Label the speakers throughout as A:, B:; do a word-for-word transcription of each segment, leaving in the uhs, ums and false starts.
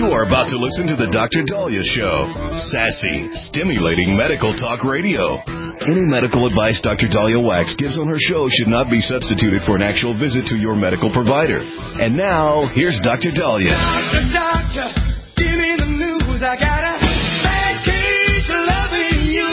A: You are about to listen to the Doctor Daliah Show. Sassy, stimulating medical talk radio. Any medical advice Doctor Daliah Wax gives on her show should not be substituted for an actual visit to your medical provider. And now, here's Doctor Daliah.
B: Doctor, doctor, give me the news. I got a bad case of loving you.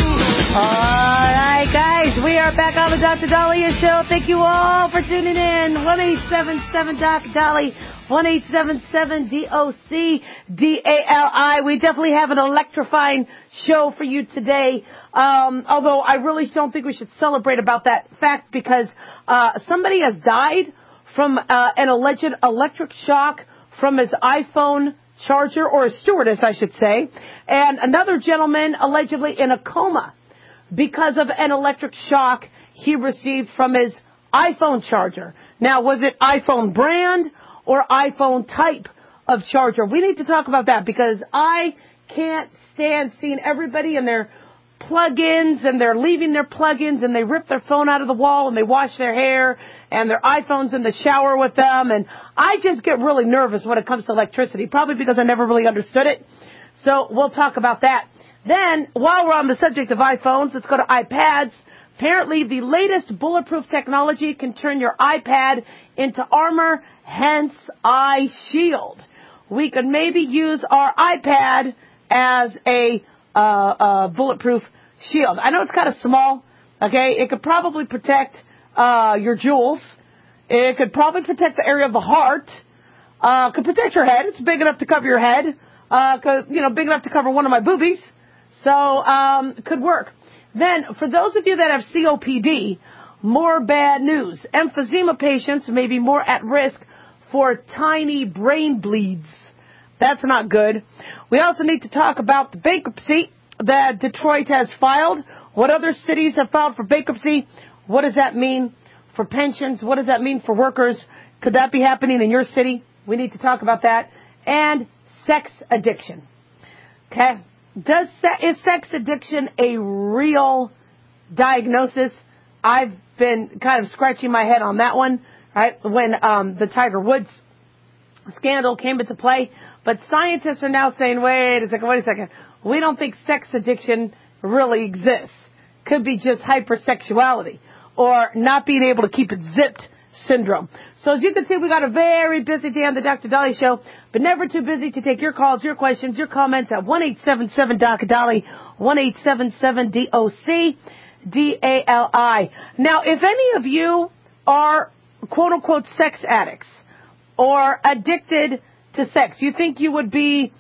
C: All right, guys, we are back on the Doctor Daliah Show. Thank you all for tuning in. one eight seven seven Doc Dolly. one eight seven seven D O C D A L I. We definitely have an electrifying show for you today. Um, although I really don't think we should celebrate about that fact because uh, somebody has died from uh, an alleged electric shock from his iPhone charger, or a stewardess, I should say. And another gentleman allegedly in a coma because of an electric shock he received from his iPhone charger. Now, was it iPhone brand or iPhone type of charger? We need to talk about that because I can't stand seeing everybody and their plug-ins and they're leaving their plug-ins and they rip their phone out of the wall and they wash their hair and their iPhone's in the shower with them. And I just get really nervous when it comes to electricity, probably because I never really understood it. So we'll talk about that. Then, while we're on the subject of iPhones, let's go to iPads. Apparently, the latest bulletproof technology can turn your iPad into armor, hence iShield. We could maybe use our iPad as a uh, uh, bulletproof shield. I know it's kind of small, okay? It could probably protect uh, your jewels. It could probably protect the area of the heart. Uh, could protect your head. It's big enough to cover your head. Uh, could, you know, big enough to cover one of my boobies. So, um, it could work. Then, for those of you that have C O P D, more bad news. Emphysema patients may be more at risk for tiny brain bleeds. That's not good. We also need to talk about the bankruptcy that Detroit has filed. What other cities have filed for bankruptcy? What does that mean for pensions? What does that mean for workers? Could that be happening in your city? We need to talk about that. And sex addiction. Okay? Does se- is sex addiction a real diagnosis? I've been kind of scratching my head on that one, right? When um, the Tiger Woods scandal came into play. But scientists are now saying, wait a second, wait a second. We don't think sex addiction really exists. Could be just hypersexuality or not being able to keep it zipped syndrome. So as you can see, we got a very busy day on the Doctor Daliah Show, but never too busy to take your calls, your questions, your comments at one eight seven seven Doc Dolly, one eight seven seven D O C D A L I. Now, if any of you are quote-unquote sex addicts or addicted to sex, you think you would be,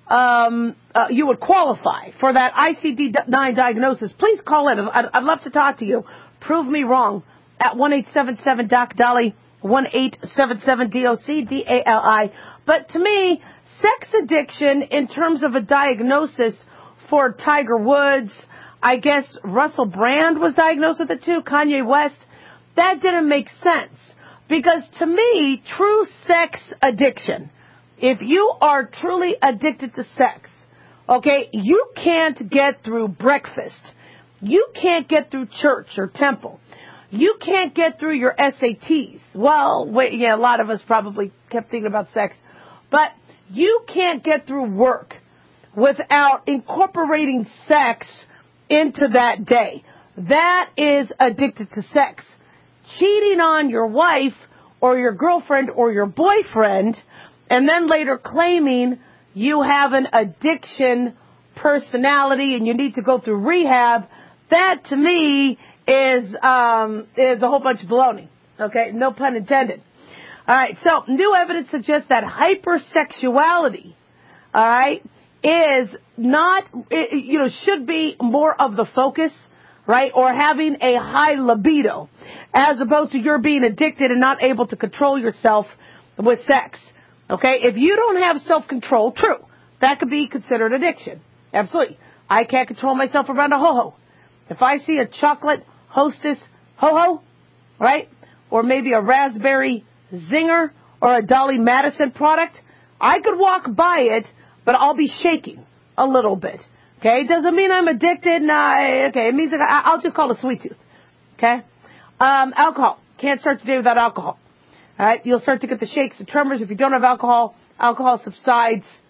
C: um, uh, you would qualify for that I C D nine diagnosis, please call in. I'd, I'd love to talk to you. Prove me wrong at one eight seven seven Doc Dolly, one eight seven seven D O C D A L I. But to me, sex addiction in terms of a diagnosis for Tiger Woods, I guess Russell Brand was diagnosed with it too, Kanye West, that didn't make sense. Because to me, true sex addiction, if you are truly addicted to sex, okay, you can't get through breakfast. You can't get through church or temple. You can't get through your S A Ts. Well, wait, yeah, a lot of us probably kept thinking about sex. But you can't get through work without incorporating sex into that day. That is addicted to sex. Cheating on your wife or your girlfriend or your boyfriend and then later claiming you have an addiction personality and you need to go through rehab, that to me is um, is a whole bunch of baloney. Okay, no pun intended. All right, so new evidence suggests that hypersexuality, all right, is not, you know, should be more of the focus, right, or having a high libido, as opposed to you're being addicted and not able to control yourself with sex. Okay, if you don't have self-control, true, that could be considered addiction. Absolutely. I can't control myself around a ho-ho. If I see a chocolate Hostess ho-ho, right, or maybe a raspberry zinger or a Dolly Madison product, I could walk by it, but I'll be shaking a little bit. Okay, doesn't mean I'm addicted. Nah, okay, it means that I, I'll just call it a sweet tooth. Okay, um, alcohol. Can't start the day without alcohol. All right, you'll start to get the shakes and tremors if you don't have alcohol. Alcohol subsides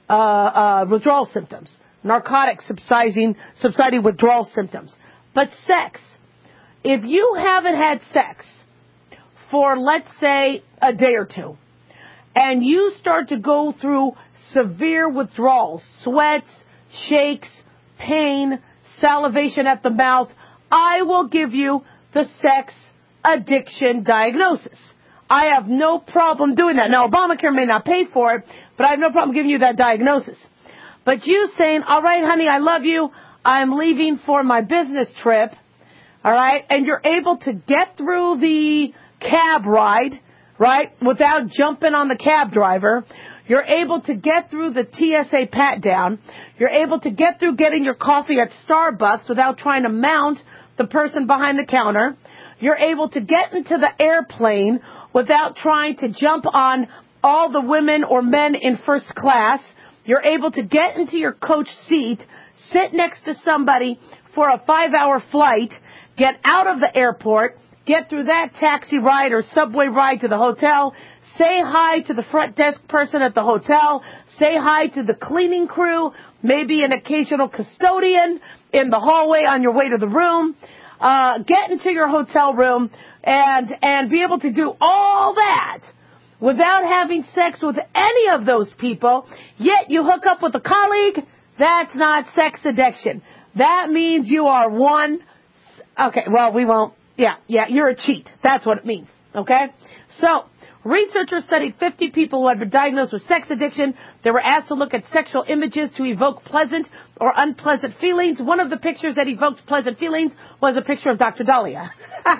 C: uh, uh, withdrawal symptoms. Narcotics subsiding, subsiding withdrawal symptoms. But sex, if you haven't had sex for, let's say, a day or two, and you start to go through severe withdrawals, sweats, shakes, pain, salivation at the mouth, I will give you the sex addiction diagnosis. I have no problem doing that. Now, Obamacare may not pay for it, but I have no problem giving you that diagnosis. But you saying, all right, honey, I love you. I'm leaving for my business trip, all right, and you're able to get through the cab ride, right, without jumping on the cab driver. You're able to get through the T S A pat-down. You're able to get through getting your coffee at Starbucks without trying to mount the person behind the counter. You're able to get into the airplane without trying to jump on all the women or men in first class. You're able to get into your coach seat, sit next to somebody for a five-hour flight, get out of the airport, get through that taxi ride or subway ride to the hotel, say hi to the front desk person at the hotel, say hi to the cleaning crew, maybe an occasional custodian in the hallway on your way to the room, uh, get into your hotel room and, and be able to do all that without having sex with any of those people, yet you hook up with a colleague. That's not sex addiction. That means you are one. Okay, well, we won't. Yeah, yeah, you're a cheat. That's what it means. Okay? So, researchers studied fifty people who had been diagnosed with sex addiction. They were asked to look at sexual images to evoke pleasant or unpleasant feelings. One of the pictures that evoked pleasant feelings was a picture of Doctor Dahlia.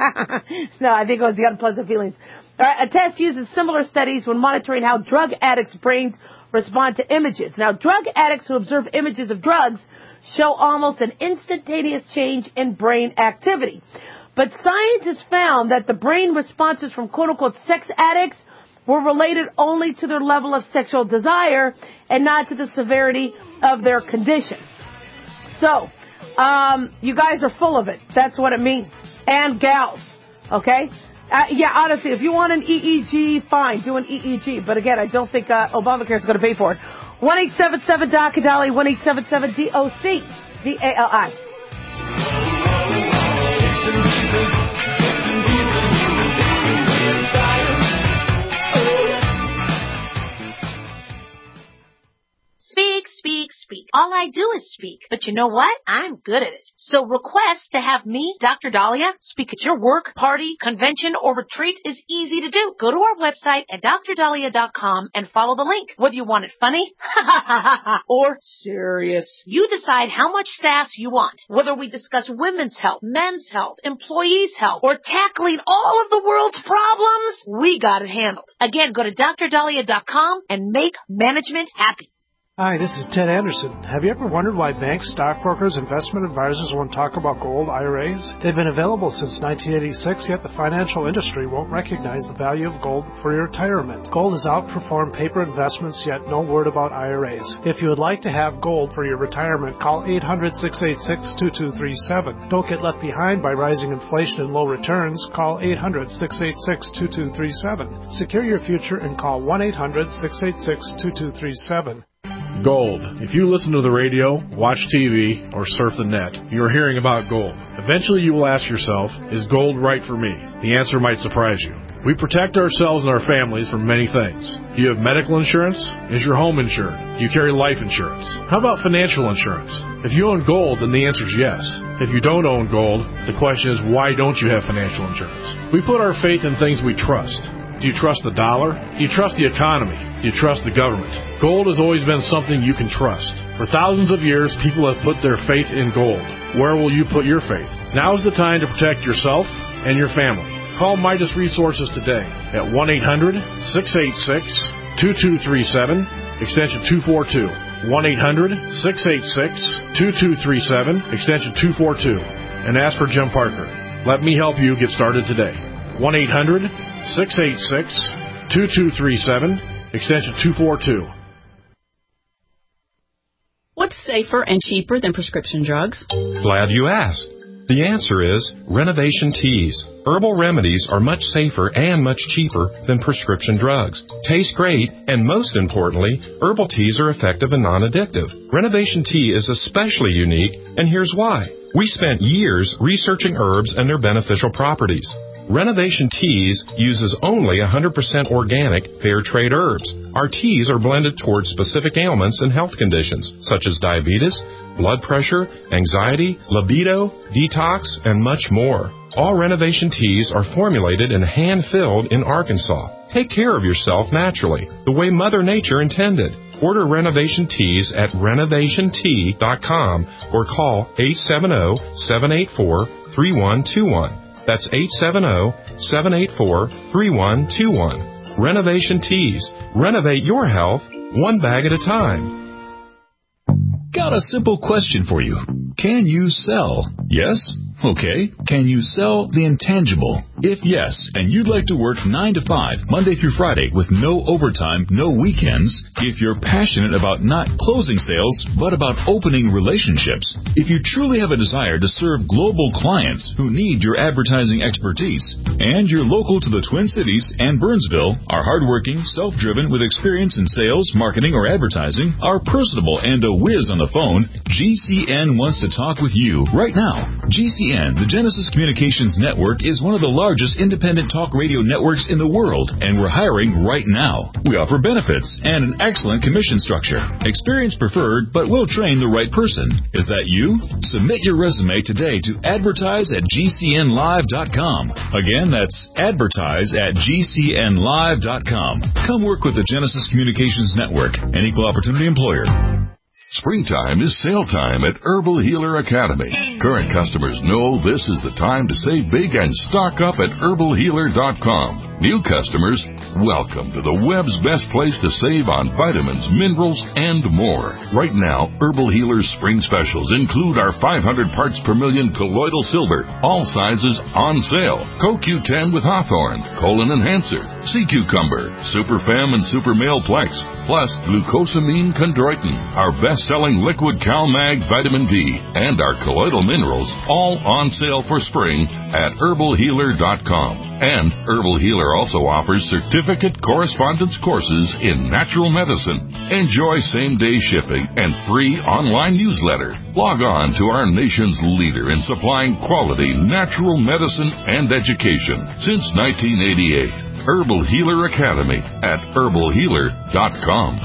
C: No, I think it was the unpleasant feelings. All right, a test uses similar studies when monitoring how drug addicts' brains respond to images. Now, drug addicts who observe images of drugs show almost an instantaneous change in brain activity. But scientists found that the brain responses from quote-unquote sex addicts were related only to their level of sexual desire and not to the severity of their condition. So, um, you guys are full of it. That's what it means. And gals, okay? Uh, yeah, honestly, if you want an E E G, fine, do an E E G. But again, I don't think uh, Obamacare is going to pay for it. one eight seven seven D O C, Dolly, one eight seven seven D O C, D A L I.
D: Speak, speak, speak. All I do is speak. But you know what? I'm good at it. So request to have me, Doctor Dahlia, speak at your work, party, convention, or retreat is easy to do. Go to our website at dr dahlia dot com and follow the link. Whether you want it funny or serious, you decide how much sass you want. Whether we discuss women's health, men's health, employees' health, or tackling all of the world's problems, we got it handled. Again, go to dr dahlia dot com and make management happy.
E: Hi, this is Ted Anderson. Have you ever wondered why banks, stockbrokers, investment advisors won't talk about gold I R As? They've been available since nineteen eighty-six, yet the financial industry won't recognize the value of gold for your retirement. Gold has outperformed paper investments, yet no word about I R As. If you would like to have gold for your retirement, call eight hundred, six eight six, two two three seven. Don't get left behind by rising inflation and low returns. Call eight hundred, six eight six, two two three seven. Secure your future and call one eight hundred, six eight six, two two three seven.
F: Gold. If you listen to the radio, watch T V, or surf the net, you're hearing about gold. Eventually you will ask yourself, is gold right for me? The answer might surprise you. We protect ourselves and our families from many things. Do you have medical insurance? Is your home insured? Do you carry life insurance? How about financial insurance? If you own gold, then the answer is yes. If you don't own gold, the question is, why don't you have financial insurance? We put our faith in things we trust. Do you trust the dollar? Do you trust the economy? Do you trust the government? Gold has always been something you can trust. For thousands of years, people have put their faith in gold. Where will you put your faith? Now is the time to protect yourself and your family. Call Midas Resources today at one eight hundred, six eight six, two two three seven, extension two four two. one eight hundred, six eight six, two two three seven, extension two four two. And ask for Jim Parker. Let me help you get started today. one eight hundred, six eight six, two two three seven, extension two four two.
G: What's safer and cheaper than prescription drugs?
H: Glad you asked.
G: The answer is Renovation Teas. Herbal remedies are much safer and much cheaper than prescription drugs. Taste great, and most importantly, herbal teas are effective and non-addictive. Renovation Tea is especially unique, and here's why. We spent years researching herbs and their beneficial properties. Renovation Teas uses only one hundred percent organic, fair trade herbs. Our teas are blended towards specific ailments and health conditions, such as diabetes, blood pressure, anxiety, libido, detox, and much more. All Renovation Teas are formulated and hand-filled in Arkansas. Take care of yourself naturally, the way Mother Nature intended. Order Renovation Teas at renovation tea dot com or call eight seven zero, seven eight four, three one two one. That's eight seven zero, seven eight four, three one two one. Renovation Teas. Renovate your health one bag at a time.
H: Got a simple question for you. Can you sell? Yes? Okay. Can you sell the intangible? If yes, and you'd like to work nine to five, Monday through Friday, with no overtime, no weekends, if you're passionate about not closing sales, but about opening relationships, if you truly have a desire to serve global clients who need your advertising expertise, and you're local to the Twin Cities and Burnsville, are hardworking, self-driven, with experience in sales, marketing, or advertising, are personable, and a whiz on the phone, G C N wants to talk with you right now. G C N, the Genesis Communications Network, is one of the largest independent talk radio networks in the world, and we're hiring right now. We offer benefits and an excellent commission structure. Experience preferred, but we'll train the right person. Is that you? Submit your resume today to advertise at G C N live dot com. Again, that's advertise at G C N live dot com. Come work with the Genesis Communications Network, an equal opportunity employer.
A: Springtime is sale time at Herbal Healer Academy. Current customers know this is the time to save big and stock up at herbal healer dot com. New customers, welcome to the web's best place to save on vitamins, minerals, and more. Right now, Herbal Healer's spring specials include our five hundred parts per million colloidal silver, all sizes on sale, Co Q ten with Hawthorne, Colon Enhancer, Sea Cucumber, Super Fem and Super Male Plex, plus glucosamine chondroitin, our best-selling liquid CalMag vitamin D, and our colloidal minerals, all on sale for spring at herbal healer dot com. And Herbal Healer also offers certificate correspondence courses in natural medicine. Enjoy same-day shipping and free online newsletter. Log on to our nation's leader in supplying quality natural medicine and education since nineteen eighty-eight. Herbal Healer Academy at herbal healer dot com.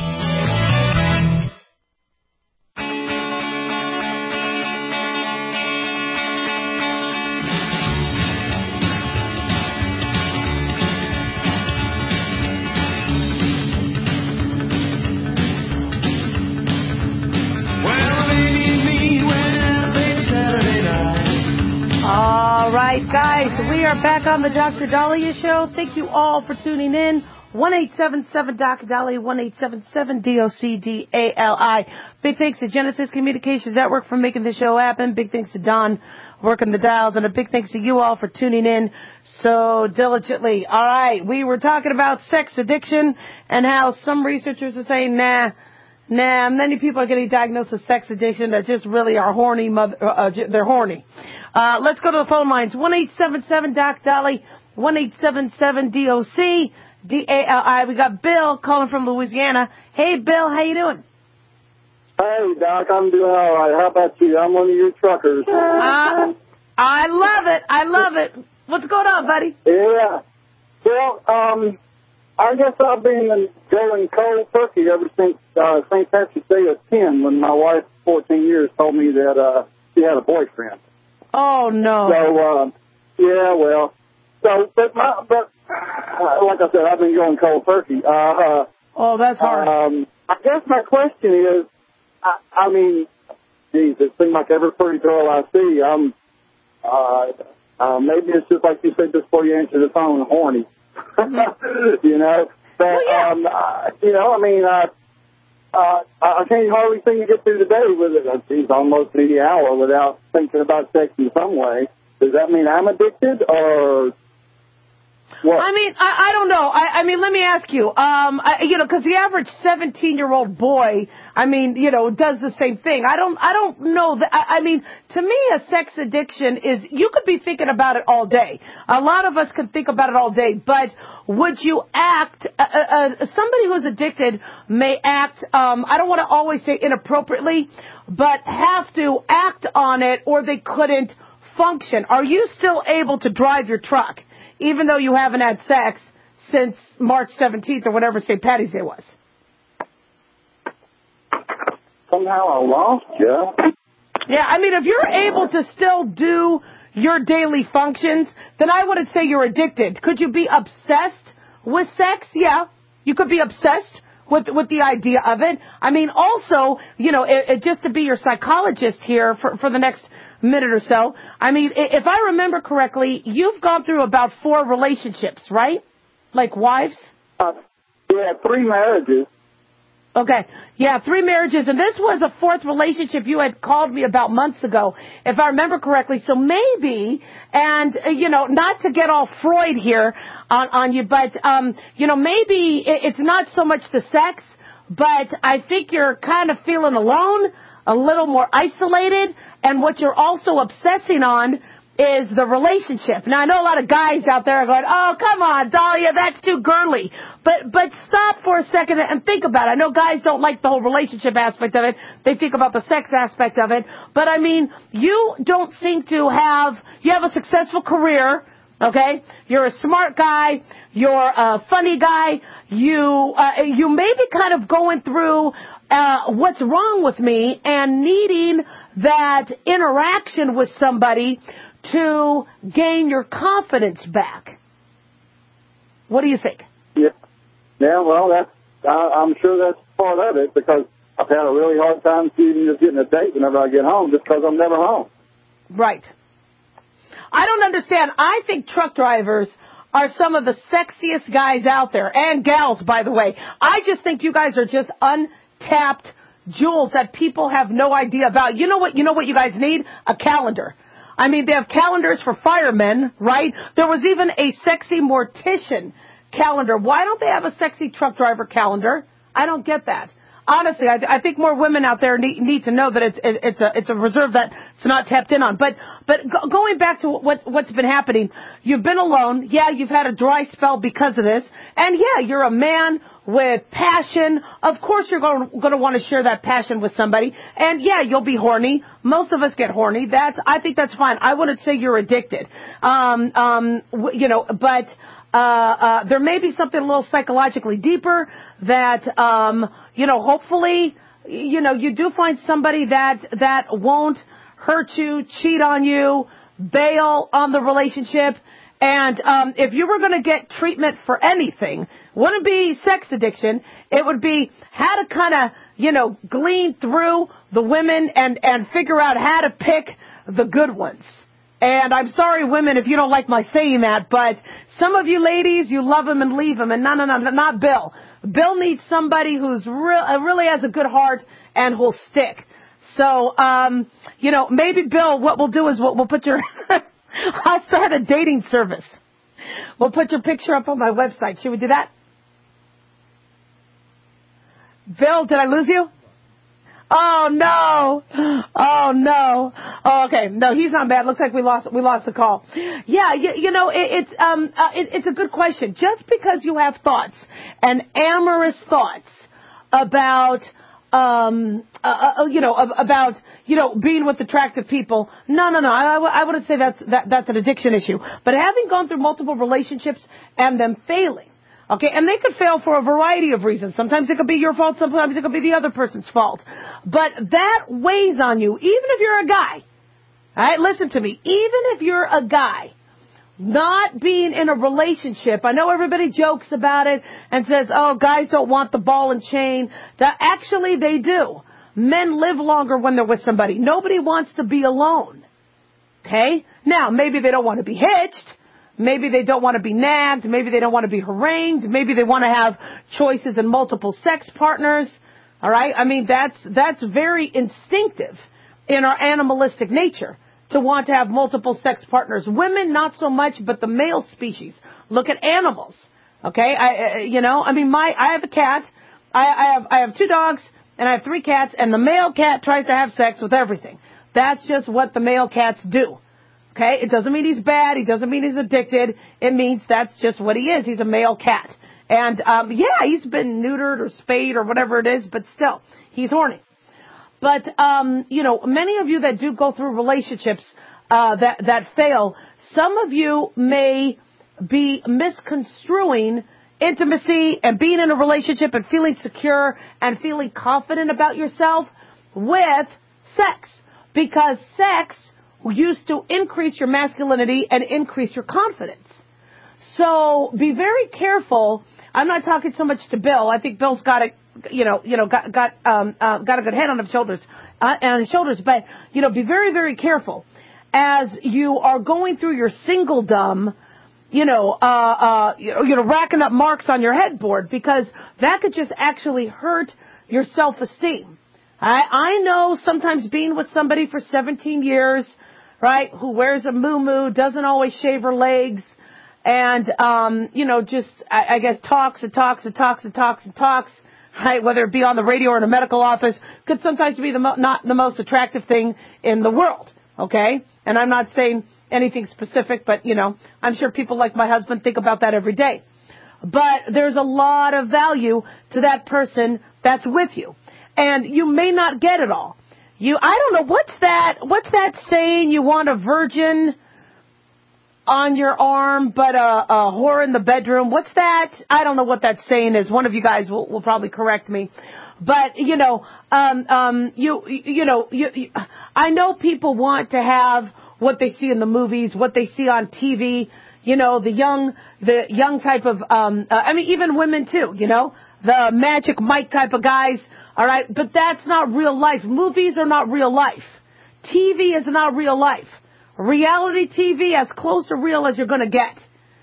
C: Guys, we are back on the Doctor Dahlia Show. Thank you all for tuning in. one eight seven seven Doctor Dahlia, one eight seven seven D O C D A L I. Big thanks to Genesis Communications Network for making the show happen. Big thanks to Don working the dials. And a big thanks to you all for tuning in so diligently. All right, we were talking about sex addiction and how some researchers are saying, nah, nah, many people are getting diagnosed with sex addiction that just really are horny. Mother, uh, they're horny. Uh, let's go to the phone lines. one eight seven seven Doc Dolly, one eight seven seven D O C D A L I. We got Bill calling from Louisiana. Hey, Bill, how you doing?
I: Hey, Doc, I'm doing all right. How about you? I'm one of your truckers.
C: Uh, I love it. I love it. What's going on, buddy?
I: Yeah. Well, um, I guess I've been going cold turkey ever since uh, Saint Patrick's Day of ten, when my wife, fourteen years, told me that uh, she had a boyfriend.
C: Oh, no.
I: So, uh, yeah, well, so, but, my, but uh, like I said, I've been going cold turkey. Uh, uh,
C: oh, that's hard.
I: Um, I guess my question is, I, I mean, geez, it seems like every pretty girl I see, I'm, uh, uh, maybe it's just like you said just before you answered the phone, horny. You know? But, well, yeah. um, uh, you know, I mean, uh, Uh, I can't hardly seem to get through the day with it. It's almost any hour without thinking about sex in some way. Does that mean I'm addicted, or What?
C: I mean, I, I don't know. I, I mean, let me ask you. Um, I, you know, because the average seventeen-year-old boy, I mean, you know, does the same thing. I don't, I don't know that. I, I mean, to me, a sex addiction is you could be thinking about it all day. A lot of us could think about it all day, but would you act? Uh, uh, somebody who's addicted may act. Um, I don't want to always say inappropriately, but have to act on it, or they couldn't function. Are you still able to drive your truck, even though you haven't had sex since March seventeenth or whatever Saint Patty's Day was?
I: Somehow I lost you.
C: Yeah, I mean, if you're able to still do your daily functions, then I wouldn't say you're addicted. Could you be obsessed with sex? Yeah, you could be obsessed with with the idea of it. I mean, also, you know, it, it, just to be your psychologist here for, for the next minute or so, I mean, if I remember correctly, you've gone through about four relationships, right? Like wives?
I: Uh, yeah, three marriages.
C: Okay. Yeah, three marriages. And this was a fourth relationship you had called me about months ago, if I remember correctly. So maybe, and, uh, you know, not to get all Freud here on, on you, but, um, you know, maybe it's not so much the sex, but I think you're kind of feeling alone, a little more isolated. And what you're also obsessing on is the relationship. Now, I know a lot of guys out there are going, oh, come on, Dahlia, that's too girly. But but stop for a second and think about it. I know guys don't like the whole relationship aspect of it. They think about the sex aspect of it. But, I mean, you don't seem to have, you have a successful career, okay? You're a smart guy. You're a funny guy. You, uh, you may be kind of going through uh, what's wrong with me and needing that interaction with somebody to gain your confidence back. What do you think?
I: Yeah, yeah. Well, that's I, I'm sure that's part of it, because I've had a really hard time even just getting a date whenever I get home, just because I'm never home.
C: Right. I don't understand. I think truck drivers are some of the sexiest guys out there, and gals, by the way. I just think you guys are just untapped jewels that people have no idea about. You know what? You know what you guys need? A calendar. I mean, they have calendars for firemen, right? There was even a sexy mortician calendar. Why don't they have a sexy truck driver calendar? I don't get that. Honestly, I, I think more women out there need, need to know that it's it, it's a it's a reserve that it's not tapped in on. But but go, going back to what what's been happening, you've been alone. Yeah, you've had a dry spell because of this, and yeah, you're a man with passion. Of course, you're going going to want to share that passion with somebody, and yeah, you'll be horny. Most of us get horny. That's I think that's fine. I wouldn't say you're addicted. Um um you know, but. Uh, uh, there may be something a little psychologically deeper that, um, you know, hopefully, you know, you do find somebody that, that won't hurt you, cheat on you, bail on the relationship. And, um, if you were going to get treatment for anything, wouldn't be sex addiction. It would be how to kind of, you know, glean through the women and, and figure out how to pick the good ones. And I'm sorry, women, if you don't like my saying that, but some of you ladies, you love him and leave him, and no, no, no, not Bill. Bill needs somebody who's re- really has a good heart and who'll stick. So, um, you know, maybe, Bill, what we'll do is we'll, we'll put your, I'll start a dating service. We'll put your picture up on my website. Should we do that? Bill, did I lose you? Oh no! Oh no! Oh, okay. No, he's not bad. Looks like we lost we lost the call. Yeah, you, you know it, it's um uh, it, it's a good question. Just because you have thoughts and amorous thoughts about um uh, uh, you know about you know being with attractive people, no no no, I, I wouldn't say that's that that's an addiction issue. But having gone through multiple relationships and them failing. Okay, and they could fail for a variety of reasons. Sometimes it could be your fault, sometimes it could be the other person's fault. But that weighs on you, even if you're a guy. All right, listen to me. Even if you're a guy, not being in a relationship, I know everybody jokes about it and says, oh, guys don't want the ball and chain. Actually, they do. Men live longer when they're with somebody. Nobody wants to be alone. Okay? Now, maybe they don't want to be hitched. Maybe they don't want to be nagged. Maybe they don't want to be harangued. Maybe they want to have choices in multiple sex partners. All right? I mean, that's that's very instinctive in our animalistic nature to want to have multiple sex partners. Women, not so much, but the male species. Look at animals. Okay, I, you know, I mean, my, I have a cat. I, I have, I have two dogs and I have three cats, and the male cat tries to have sex with everything. That's just what the male cats do. Okay, it doesn't mean he's bad. He doesn't mean he's addicted. It means that's just what he is. He's a male cat. And, um, yeah, he's been neutered or spayed or whatever it is, but still, he's horny. But, um, you know, many of you that do go through relationships, uh, that, that fail, some of you may be misconstruing intimacy and being in a relationship and feeling secure and feeling confident about yourself with sex. Because sex used to increase your masculinity and increase your confidence. So be very careful. I'm not talking so much to Bill. I think Bill's got a, you know, you know, got got um, uh, got a good head on his shoulders, uh, on his shoulders. But you know, be very very careful as you are going through your singledom. You know, uh, uh, you know, racking up marks on your headboard, because that could just actually hurt your self-esteem. I I know sometimes being with somebody for seventeen years, right, who wears a muumuu, doesn't always shave her legs, and, um, you know, just, I, I guess, talks and talks and talks and talks and talks, right, whether it be on the radio or in a medical office, could sometimes be the mo- not the most attractive thing in the world, okay? And I'm not saying anything specific, but, you know, I'm sure people like my husband think about that every day. But there's a lot of value to that person that's with you. And you may not get it all. You, I don't know, what's that, what's that saying, you want a virgin on your arm, but a, a whore in the bedroom? What's that? I don't know what that saying is. One of you guys will, will probably correct me. But, you know, um, um, you, you know, you, you, I know people want to have what they see in the movies, what they see on T V, you know, the young, the young type of, um, uh, I mean, even women too, you know, the Magic Mike type of guys. All right. But that's not real life. Movies are not real life. T V is not real life. Reality T V, as close to real as you're going to get.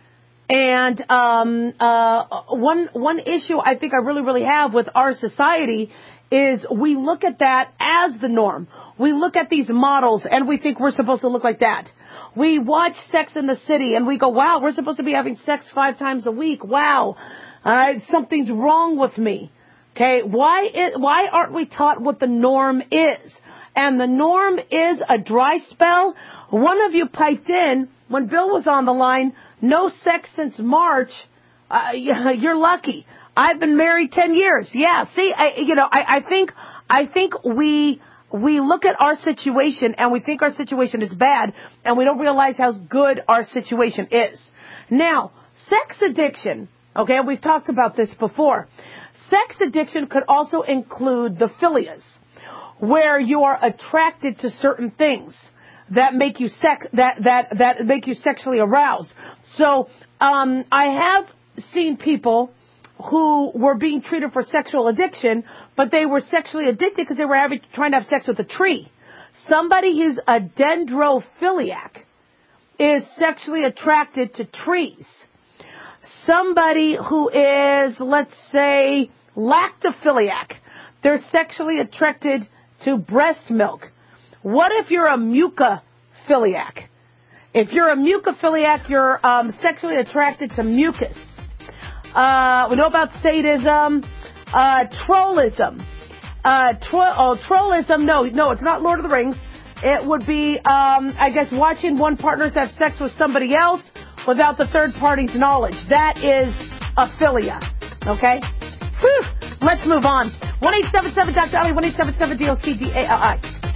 C: And um, uh, one one issue I think I really, really have with our society is we look at that as the norm. We look at these models and we think we're supposed to look like that. We watch Sex in the City and we go, wow, we're supposed to be having sex five times a week. Wow. All right, something's wrong with me. Okay, why is, why aren't we taught what the norm is? And the norm is a dry spell. One of you piped in when Bill was on the line, no sex since March. Uh, you're lucky. I've been married ten years. Yeah, see, I, you know, I, I think, I think we, we look at our situation and we think our situation is bad and we don't realize how good our situation is. Now, sex addiction, okay, we've talked about this before. Sex addiction could also include the philias, where you are attracted to certain things that make you sex that that that make you sexually aroused. So um, I have seen people who were being treated for sexual addiction, but they were sexually addicted because they were having, trying to have sex with a tree. Somebody who's a dendrophiliac is sexually attracted to trees. Somebody who is, let's say, lactophiliac, they're sexually attracted to breast milk. What if you're a mucophiliac? If you're a mucophiliac, you're um, sexually attracted to mucus. Uh, we know about sadism, uh, trollism. Uh, tro- oh, trollism, no, no, it's not Lord of the Rings. It would be, um, I guess, watching one partner have sex with somebody else without the third party's knowledge. That is a philia. Okay? Whew. Let's move on. one eight seven seven Doctor Ali, one eight seven seven D O C D A L I.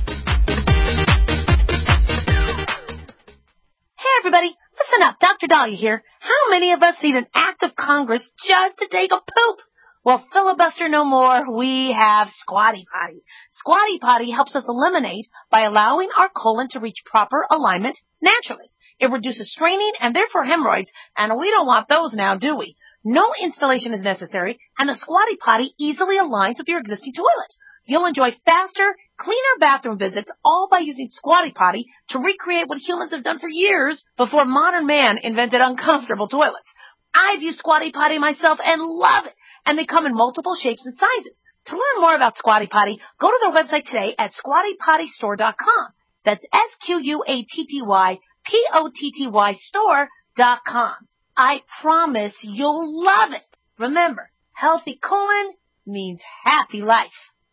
D: Hey, everybody. Listen up. Doctor Dahlia here. How many of us need an act of Congress just to take a poop? Well, filibuster no more. We have Squatty Potty. Squatty Potty helps us eliminate by allowing our colon to reach proper alignment naturally. It reduces straining and therefore hemorrhoids, and we don't want those now, do we? No installation is necessary, and the Squatty Potty easily aligns with your existing toilet. You'll enjoy faster, cleaner bathroom visits, all by using Squatty Potty to recreate what humans have done for years before modern man invented uncomfortable toilets. I've used Squatty Potty myself and love it, and they come in multiple shapes and sizes. To learn more about Squatty Potty, go to their website today at squatty potty store dot com. That's S Q U A T T Y P O T T Y store dot com. I promise you'll love it. Remember, healthy colon means happy life.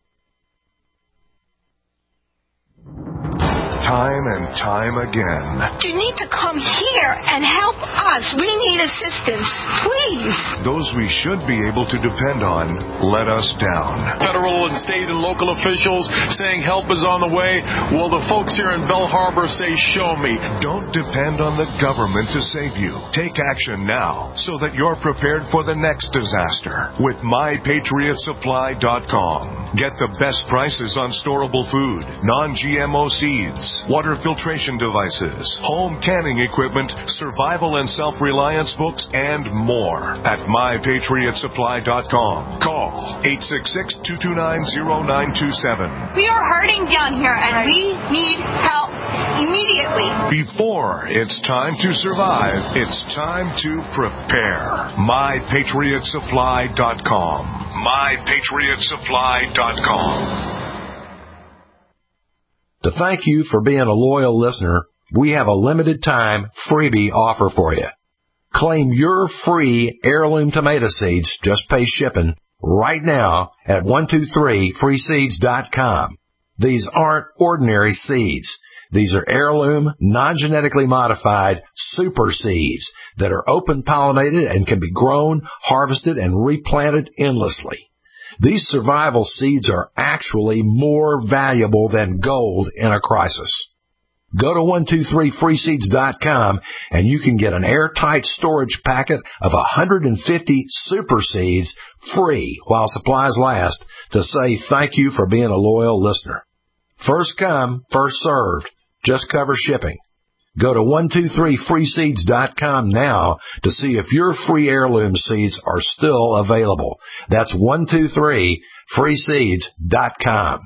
J: Time and time again.
K: You need to come here and help us. We need assistance, please.
J: Those we should be able to depend on let us down.
L: Federal and state and local officials saying help is on the way. Well, the folks here in Belle Harbor say, show me.
J: Don't depend on the government to save you. Take action now so that you're prepared for the next disaster with my patriot supply dot com. Get the best prices on storable food, non-G M O seeds, water filtration devices, home canning equipment, survival and self-reliance books, and more at my patriot supply dot com. Call eight six six, two two nine, zero nine two seven.
K: We are hurting down here, and we need help immediately.
J: Before it's time to survive, it's time to prepare. my patriot supply dot com. my patriot supply dot com.
M: To thank you for being a loyal listener, we have a limited time freebie offer for you. Claim your free heirloom tomato seeds, just pay shipping, right now at one two three free seeds dot com. These aren't ordinary seeds. These are heirloom, non-genetically modified super seeds that are open-pollinated and can be grown, harvested, and replanted endlessly. These survival seeds are actually more valuable than gold in a crisis. Go to one two three free seeds dot com and you can get an airtight storage packet of one hundred fifty super seeds free while supplies last to say thank you for being a loyal listener. First come, first served. Just cover shipping. Go to one two three free seeds dot com now to see if your free heirloom seeds are still available. That's one two three free seeds dot com.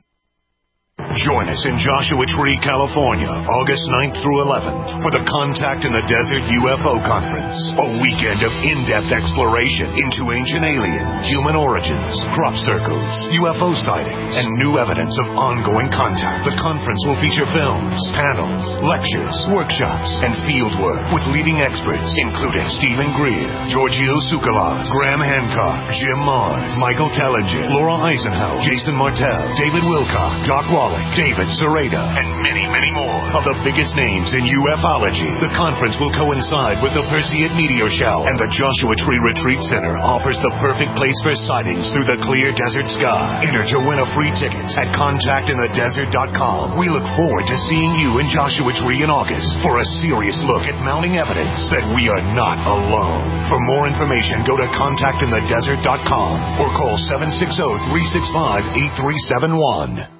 J: Join us in Joshua Tree, California, August ninth through eleventh for the Contact in the Desert U F O Conference. A weekend of in-depth exploration into ancient aliens, human origins, crop circles, U F O sightings, and new evidence of ongoing contact. The conference will feature films, panels, lectures, workshops, and field work with leading experts, including Stephen Greer, Giorgio Tsoukalos, Graham Hancock, Jim Mars, Michael Tellinger, Laura Eisenhower, Jason Martell, David Wilcock, Doc Wallach, David Sereda, and many, many more of the biggest names in ufology. The conference will coincide with the Perseid Meteor Shower, and the Joshua Tree Retreat Center offers the perfect place for sightings through the clear desert sky. Enter to win a free ticket at contact in the desert dot com. We look forward to seeing you in Joshua Tree in August for a serious look at mounting evidence that we are not alone. For more information, go to contact in the desert dot com or call seven six zero, three six five, eight three seven one.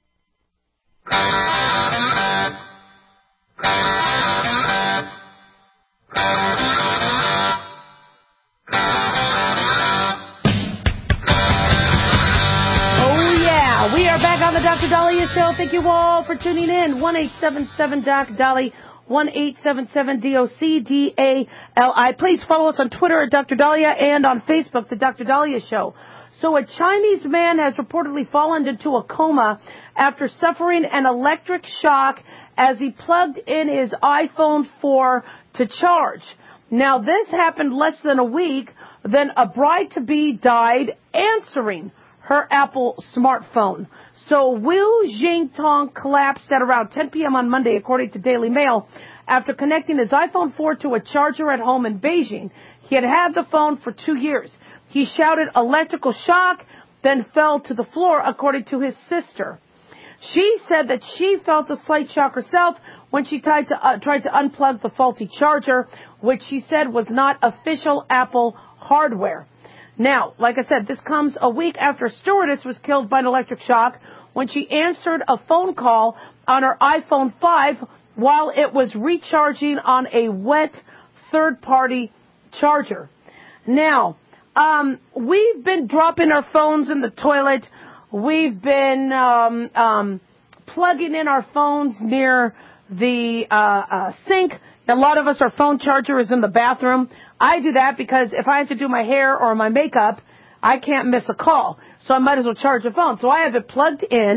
C: The Doctor Dahlia Show. Thank you all for tuning in. one eight seven seven Doc Dolly, one eight seven seven D O C D A L I. Please follow us on Twitter at Doctor Dahlia and on Facebook, The Doctor Dahlia Show. So a Chinese man has reportedly fallen into a coma after suffering an electric shock as he plugged in his iPhone four to charge. Now, this happened less than a week, then a bride-to-be died answering her Apple smartphone. So Wu Jingtong collapsed at around ten p.m. on Monday, according to Daily Mail, after connecting his iPhone four to a charger at home in Beijing. He had had the phone for two years. He shouted electrical shock, then fell to the floor, according to his sister. She said that she felt a slight shock herself when she tried to, uh, tried to unplug the faulty charger, which she said was not official Apple hardware. Now, like I said, this comes a week after a stewardess was killed by an electric shock when she answered a phone call on her iPhone five while it was recharging on a wet third-party charger. Now, um, we've been dropping our phones in the toilet. We've been um, um, plugging in our phones near the uh, uh, sink. A lot of us, our phone charger is in the bathroom. I do that because if I have to do my hair or my makeup, I can't miss a call. So I might as well charge the phone. So I have it plugged in,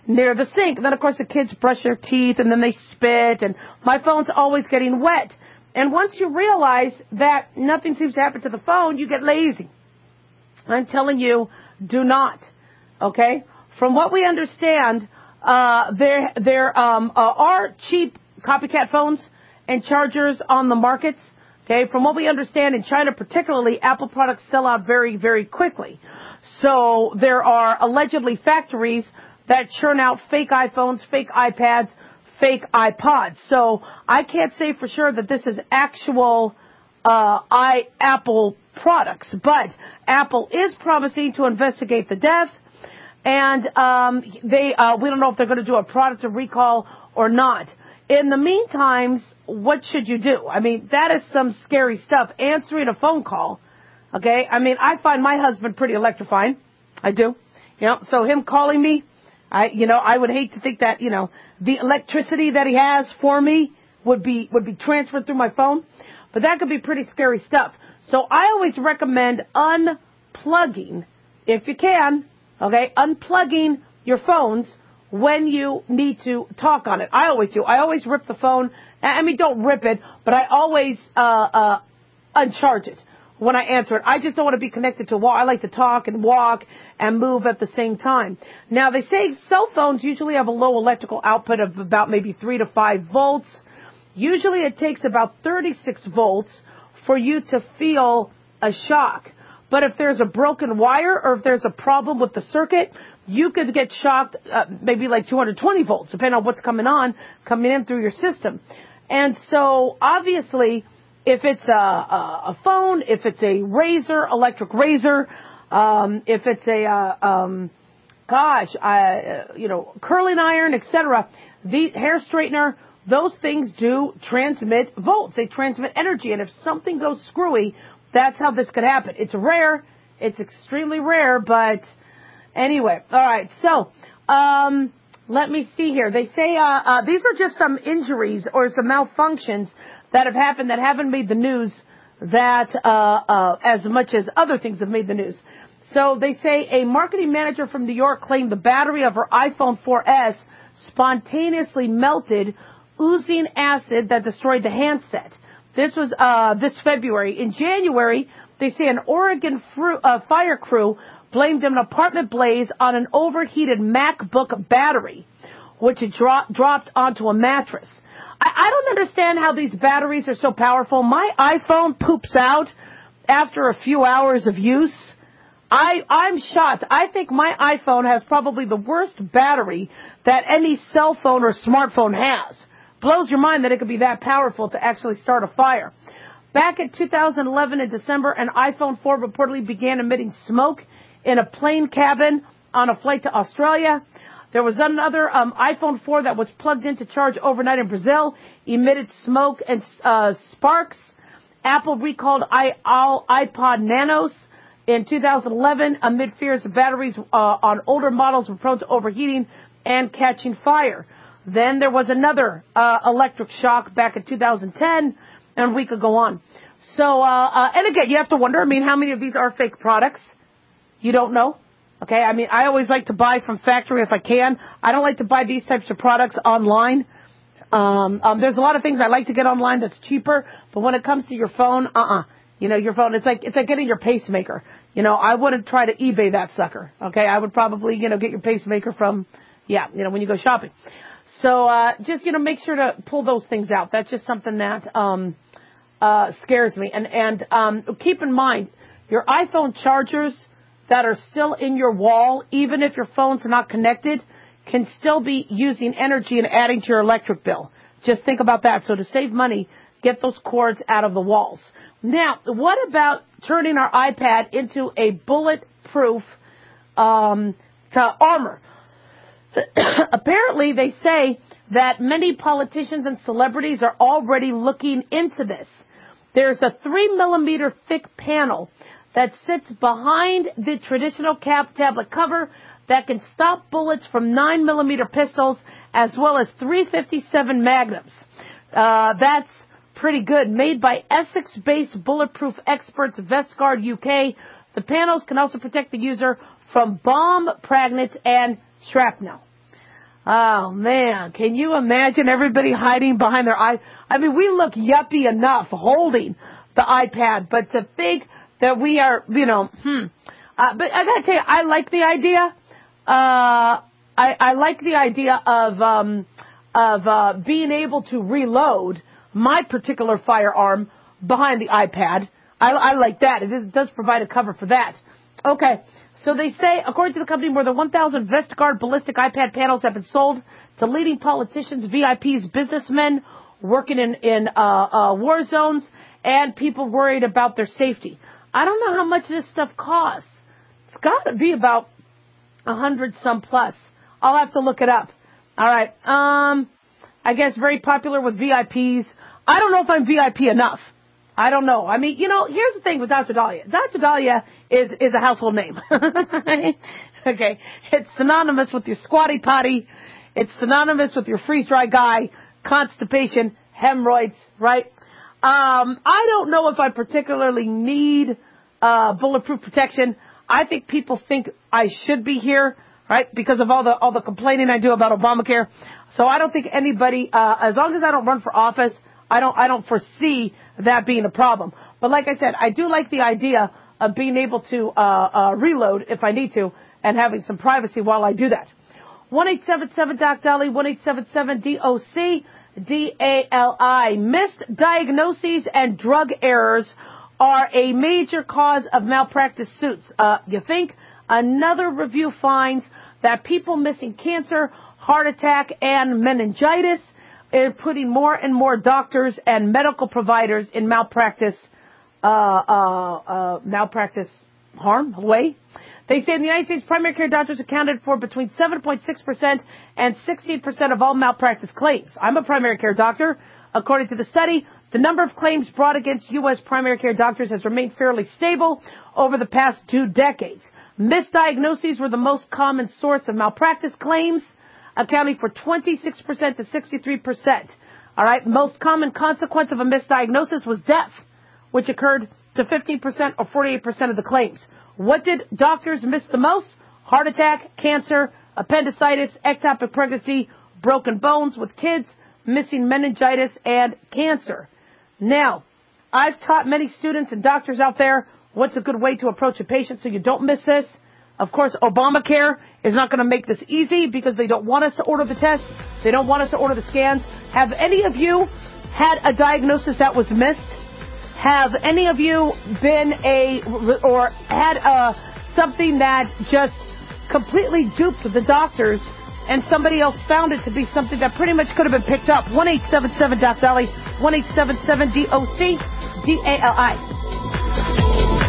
C: near the sink. And then, of course, the kids brush their teeth, and then they spit, and my phone's always getting wet. And once you realize that nothing seems to happen to the phone, you get lazy. I'm telling you, do not. Okay? From what we understand, uh, there there um, uh, are cheap copycat phones and chargers on the markets. Okay? From what we understand, in China particularly, Apple products sell out very, very quickly. So there are allegedly factories that churn out fake iPhones, fake iPads, fake iPods. So I can't say for sure that this is actual uh, I Apple products, but Apple is promising to investigate the death, and um, they uh, we don't know if they're going to do a product of recall or not. In the meantime, what should you do? I mean, that is some scary stuff. Answering a phone call, okay? I mean, I find my husband pretty electrifying. I do. You know, so him calling me, I, you know, I would hate to think that, you know, the electricity that he has for me would be, would be transferred through my phone. But that could be pretty scary stuff. So I always recommend unplugging, if you can, okay, unplugging your phones when you need to talk on it. I always do. I always rip the phone. I mean, don't rip it, but I always, uh, uh, uncharge it when I answer it. I just don't want to be connected to a wall. I like to talk and walk and move at the same time. Now, they say cell phones usually have a low electrical output of about maybe three to five volts. Usually it takes about thirty-six volts for you to feel a shock. But if there's a broken wire or if there's a problem with the circuit, you could get shocked uh, maybe like two hundred twenty volts, depending on what's coming on, coming in through your system. And so, obviously, if it's a, a, a phone, if it's a razor, electric razor, um, if it's a, uh, um, gosh, uh, you know, curling iron, et cetera, the hair straightener, those things do transmit volts. They transmit energy. And if something goes screwy, that's how this could happen. It's rare. It's extremely rare, but anyway. All right. So, um, let me see here. They say, uh, uh, these are just some injuries or some malfunctions that have happened that haven't made the news that, uh, uh, as much as other things have made the news. So they say a marketing manager from New York claimed the battery of her iPhone four S spontaneously melted, oozing acid that destroyed the handset. This was uh this February. In January, they say an Oregon fru- uh, fire crew blamed an apartment blaze on an overheated MacBook battery, which had dro- dropped onto a mattress. I-, I don't understand how these batteries are so powerful. My iPhone poops out after a few hours of use. I, I'm shocked. I think my iPhone has probably the worst battery that any cell phone or smartphone has. Blows your mind that it could be that powerful to actually start a fire. Back in two thousand eleven in December, an iPhone four reportedly began emitting smoke in a plane cabin on a flight to Australia. There was another um, iPhone four that was plugged in to charge overnight in Brazil, emitted smoke and uh, sparks. Apple recalled I- iPod Nanos in two thousand eleven amid fears of batteries uh, on older models were prone to overheating and catching fire. Then there was another uh, electric shock back in two thousand ten, and we could go on. So, uh, uh, and again, you have to wonder, I mean, how many of these are fake products? You don't know. Okay, I mean, I always like to buy from factory if I can. I don't like to buy these types of products online. Um, um, there's a lot of things I like to get online that's cheaper, but when it comes to your phone, uh-uh. You know, your phone, it's like, it's like getting your pacemaker. You know, I wouldn't try to eBay that sucker. Okay, I would probably, you know, get your pacemaker from, yeah, you know, when you go shopping. So, uh, just, you know, make sure to pull those things out. That's just something that, um, uh, scares me. And, and, um, keep in mind, your iPhone chargers that are still in your wall, even if your phone's not connected, can still be using energy and adding to your electric bill. Just think about that. So to save money, get those cords out of the walls. Now, what about turning our iPad into a bulletproof, um, to armor? Apparently, they say that many politicians and celebrities are already looking into this. There's a three millimeter thick panel that sits behind the traditional cap tablet cover that can stop bullets from nine millimeter pistols as well as three fifty-seven Magnums. Uh, that's pretty good. Made by Essex-based bulletproof experts VestGuard U K, the panels can also protect the user from bomb, fragments, and shrapnel. Oh, man. Can you imagine everybody hiding behind their eye? I mean, we look yuppie enough holding the iPad, but to think that we are, you know, hmm. Uh, but I got to tell you, I like the idea. Uh, I, I like the idea of um, of uh, being able to reload my particular firearm behind the iPad. I, I like that. It is, does provide a cover for that. Okay. So they say, according to the company, more than one thousand VestGuard ballistic iPad panels have been sold to leading politicians, V I Ps, businessmen working in, in uh, uh, war zones, and people worried about their safety. I don't know how much this stuff costs. It's got to be about a hundred some plus. I'll have to look it up. All right. Um, I guess very popular with V I Ps. I don't know if I'm V I P enough. I don't know. I mean, you know, here's the thing with Doctor Dahlia. Doctor Dahlia is, is a household name. Okay. It's synonymous with your squatty potty. It's synonymous with your freeze-dry guy, constipation, hemorrhoids, right? Um, I don't know if I particularly need uh, bulletproof protection. I think people think I should be here, right, because of all the all the complaining I do about Obamacare. So I don't think anybody, uh, as long as I don't run for office, I don't I don't foresee that being a problem. But like I said, I do like the idea of being able to uh, uh, reload if I need to and having some privacy while I do that. one eight seven seven D O C D A L I, one eight seven seven D O C D A L I. Missed diagnoses and drug errors are a major cause of malpractice suits. Uh, you think? Another review finds that people missing cancer, heart attack, and meningitis are putting more and more doctors and medical providers in malpractice, uh, uh, uh, malpractice harm way. They say in the United States, primary care doctors accounted for between seven point six percent and sixteen percent of all malpractice claims. I'm a primary care doctor. According to the study, the number of claims brought against U S primary care doctors has remained fairly stable over the past two decades. Misdiagnoses were the most common source of malpractice claims, accounting for twenty-six percent to sixty-three percent. All right. Most common consequence of a misdiagnosis was death, which occurred to fifteen percent or forty-eight percent of the claims. What did doctors miss the most? Heart attack, cancer, appendicitis, ectopic pregnancy, broken bones with kids, missing meningitis, and cancer. Now, I've taught many students and doctors out there what's a good way to approach a patient so you don't miss this. Of course, Obamacare is not going to make this easy because they don't want us to order the tests. They don't want us to order the scans. Have any of you had a diagnosis that was missed? Have any of you been a, or had a, something that just completely duped the doctors and somebody else found it to be something that pretty much could have been picked up? one eight seven seven D O C D A L I, one eight seven seven D O C D A L I.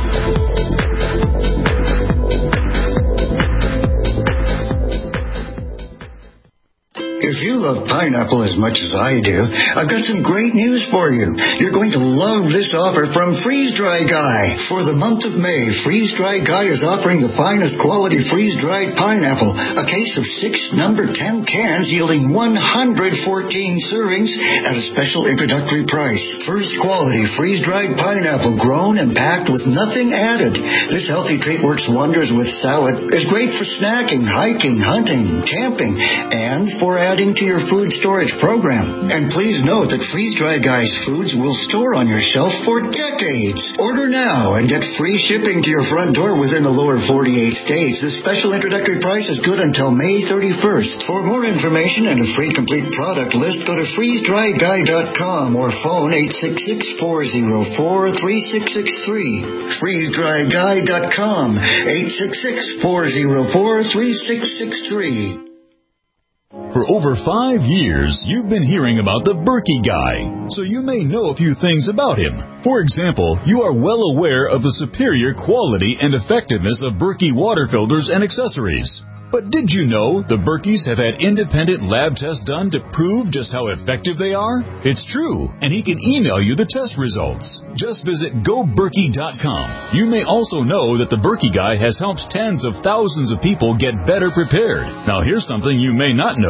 N: If you love pineapple as much as I do, I've got some great news for you. You're going to love this offer from Freeze Dry Guy. For the month of May, Freeze Dry Guy is offering the finest quality freeze-dried pineapple, a case of six number ten cans yielding one hundred fourteen servings at a special introductory price. First quality freeze-dried pineapple grown and packed with nothing added. This healthy treat works wonders with salad, is great for snacking, hiking, hunting, camping, and for adding to your food storage program. And please note that Freeze Dry Guy's foods will store on your shelf for decades. Order now and get free shipping to your front door within the lower forty-eight states. This special introductory price is good until May thirty-first. For more information and a free complete product list, go to freeze dry guy dot com or phone eight six six, four zero four, three six six three. freeze dry guy dot com, eight six six, four zero four, three six six three.
H: For over five years, you've been hearing about the Berkey Guy, so you may know a few things about him. For example, you are well aware of the superior quality and effectiveness of Berkey water filters and accessories. But did you know the Berkeys have had independent lab tests done to prove just how effective they are? It's true, and he can email you the test results. Just visit go berkey dot com. You may also know that the Berkey Guy has helped tens of thousands of people get better prepared. Now here's something you may not know.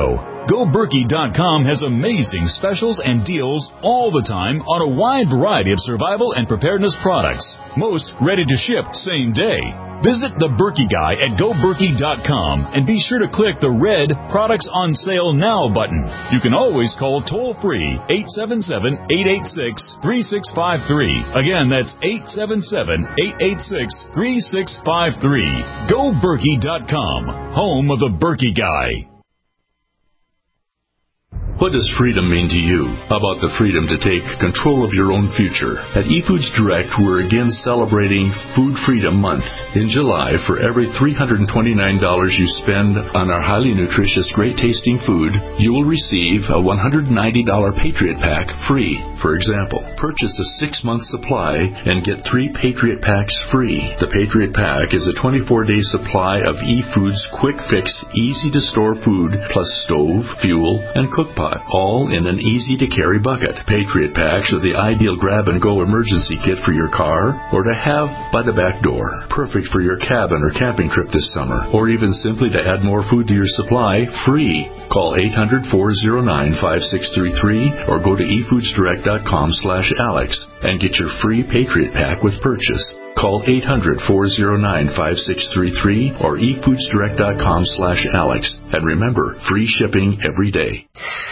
H: Go Berkey dot com has amazing specials and deals all the time on a wide variety of survival and preparedness products. Most ready to ship same day. Visit the Berkey Guy at Go Berkey dot com and be sure to click the red Products on Sale Now button. You can always call toll-free eight seven seven, eight eight six, three six five three. Again, that's eight seven seven, eight eight six, three six five three. Go Berkey dot com, home of the Berkey Guy.
O: What does freedom mean to you? How about the freedom to take control of your own future? At eFoods Direct, we're again celebrating Food Freedom Month. In July, for every three hundred twenty-nine dollars you spend on our highly nutritious, great-tasting food, you will receive a one hundred ninety dollars Patriot Pack free. For example, purchase a six-month supply and get three Patriot Packs free. The Patriot Pack is a twenty-four day supply of eFoods quick-fix, easy-to-store food, plus stove, fuel, and cookpot, all in an easy-to-carry bucket. Patriot Packs are the ideal grab-and-go emergency kit for your car or to have by the back door. Perfect for your cabin or camping trip this summer, or even simply to add more food to your supply, free. Call eight hundred, four oh nine, five six three three or go to e foods direct dot com slash alex and get your free Patriot Pack with purchase. Call eight hundred, four oh nine, five six three three or e foods direct dot com slash alex. And remember, free shipping every day.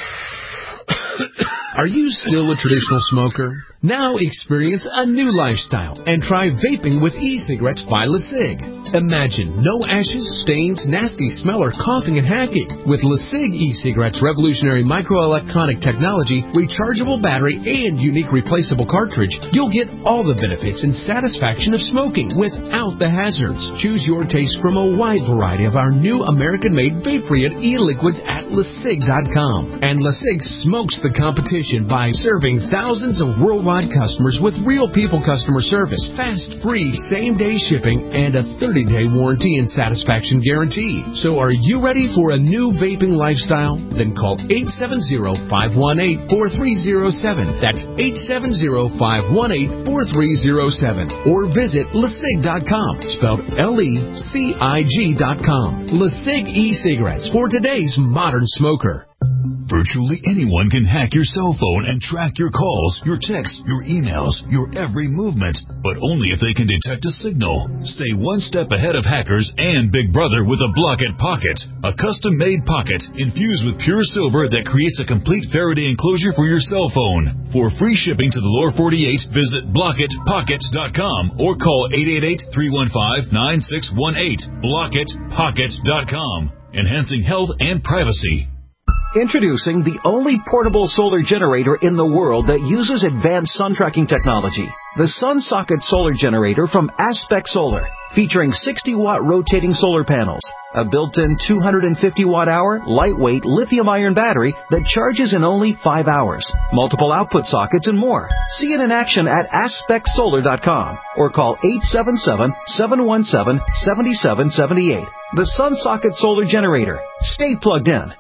P: Are you still a traditional smoker? Now experience a new lifestyle and try vaping with e-cigarettes by LeSig. Imagine no ashes, stains, nasty smell, or coughing and hacking. With LeSig e-cigarettes' revolutionary microelectronic technology, rechargeable battery, and unique replaceable cartridge, you'll get all the benefits and satisfaction of smoking without the hazards. Choose your taste from a wide variety of our new American-made vape-free e-liquids at LeSig dot com. And LeSig smokes the competition by serving thousands of worldwide customers with real people customer service, fast, free, same-day shipping, and a thirty day warranty and satisfaction guarantee. So are you ready for a new vaping lifestyle? Then call eight seven zero, five one eight, four three zero seven. That's eight seven zero, five one eight, four three zero seven. Or visit LeSig dot com, spelled L E C I G dot com. LeSig e-cigarettes for today's modern smoker.
H: Virtually anyone can hack your cell phone and track your calls, your texts, your emails, your every movement, but only if they can detect a signal. Stay one step ahead of hackers and Big Brother with a Blockit Pocket, a custom-made pocket infused with pure silver that creates a complete Faraday enclosure for your cell phone. For free shipping to the lower forty-eight, visit blockit pocket dot com or call eight eight eight, three one five, nine six one eight. blockit pocket dot com, enhancing health and privacy.
Q: Introducing the only portable solar generator in the world that uses advanced sun tracking technology. The SunSocket Solar Generator from Aspect Solar, featuring sixty watt rotating solar panels, a built-in two hundred fifty watt hour lightweight lithium-ion battery that charges in only five hours, multiple output sockets, and more. See it in action at aspect solar dot com or call eight seven seven, seven one seven, seven seven seven eight. The SunSocket Solar Generator. Stay plugged in.